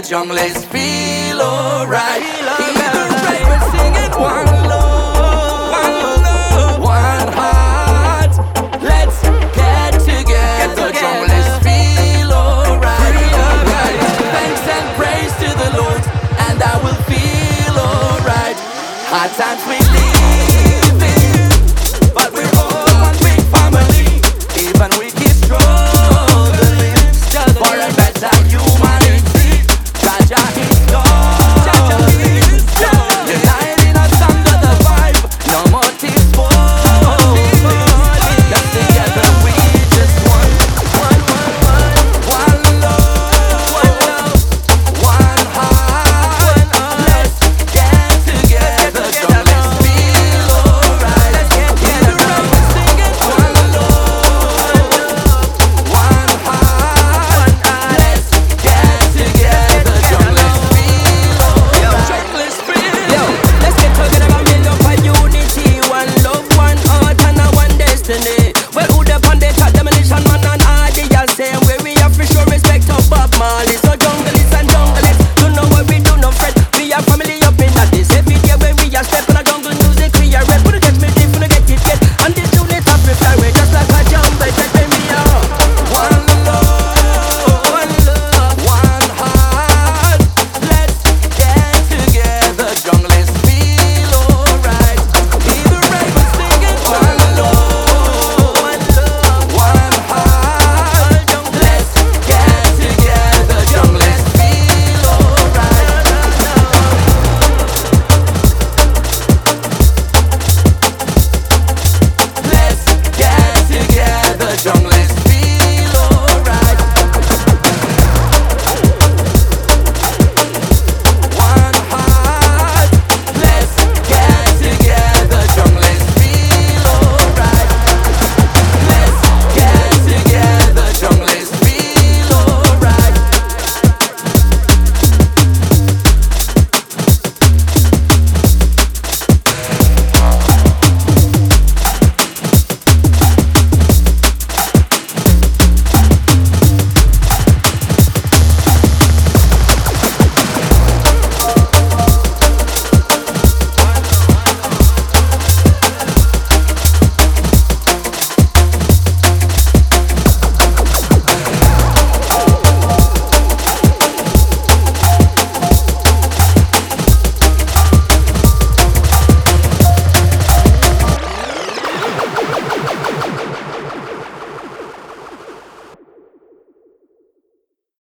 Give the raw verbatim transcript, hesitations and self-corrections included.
junglers feel alright. Hear the ravens singing one love, one love, one heart. Let's get together, the junglers feel alright. Alright. Thanks and praise to the Lord, and I will feel alright. Hard times